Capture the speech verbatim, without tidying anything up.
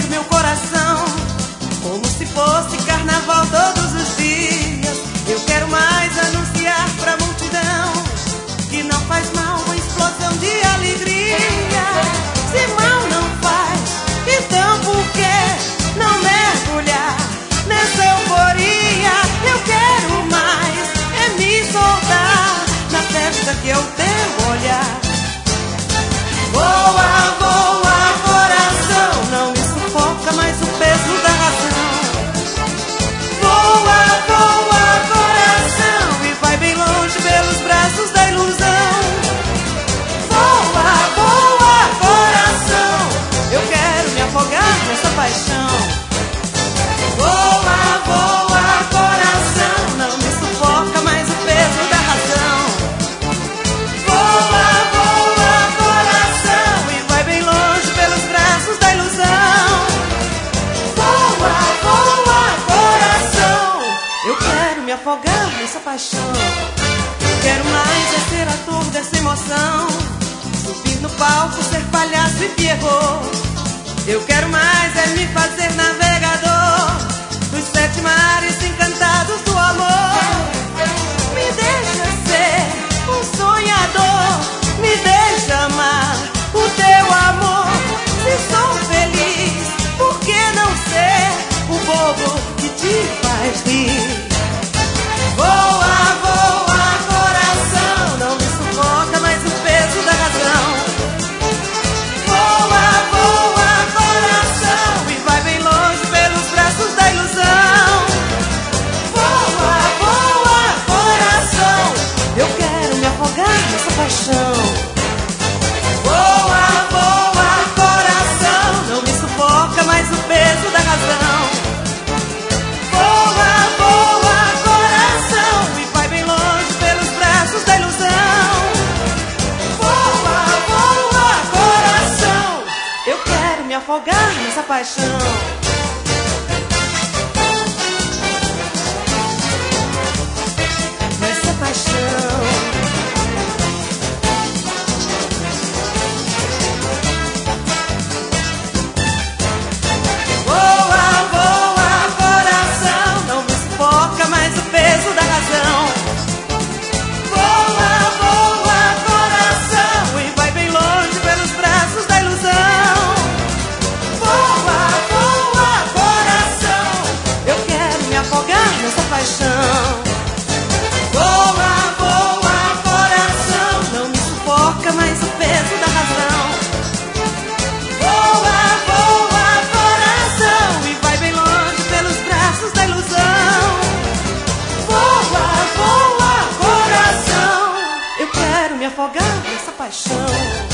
meu coração, como se fosse carnaval todos os dias. Eu quero mais anunciar pra multidão que não faz mal uma explosão de alegria. Se mal não faz, então por que não mergulhar nessa euforia? Eu quero mais é me soltar na festa que é o teu olhar. Voa, voa, coração, não me sufoca mais o peso da razão. Voa, voa, coração, e vai bem longe pelos braços da ilusão. Voa, voa, coração, eu quero me afogar nessa paixão. Voa, voa, coração, não me sufoca mais o peso da razão. Voa, voa, coração, e vai bem longe pelos braços da ilusão. Voa, voa, coração, eu quero me afogar nessa paixão. Quero mais é ser ator dessa emoção, subir no palco, ser palhaço e pierrot. Eu quero mais é me fazer navegador dos sete mares encantados do amor. Me deixa ser um sonhador, me deixa amar o teu amor. Se sou feliz, por que não ser o bobo que te faz rir? Voa, voa, coração, não me sufoca mais o peso da razão. Voa, voa, coração, e vai bem longe pelos braços da ilusão. Voa, voa, coração, eu quero me afogar nessa paixão. Voa, voa, coração, não me sufoca mais o peso da razão. Voa, voa, coração, e vai bem longe pelos braços da ilusão. Voa, voa, coração, eu quero me afogar nessa paixão. Nessa paixão. Voa, voa, coração, não me sufoca mais o peso da razão. Voa, voa, coração, e vai bem longe pelos braços da ilusão. Voa, voa, coração, eu quero me afogar nessa paixão. Voa, voa, coração, não me sufoca mais o peso da razão. Voa, voa, coração, e vai bem longe pelos braços da ilusão. Voa, voa, coração, eu quero me afogar nessa paixão.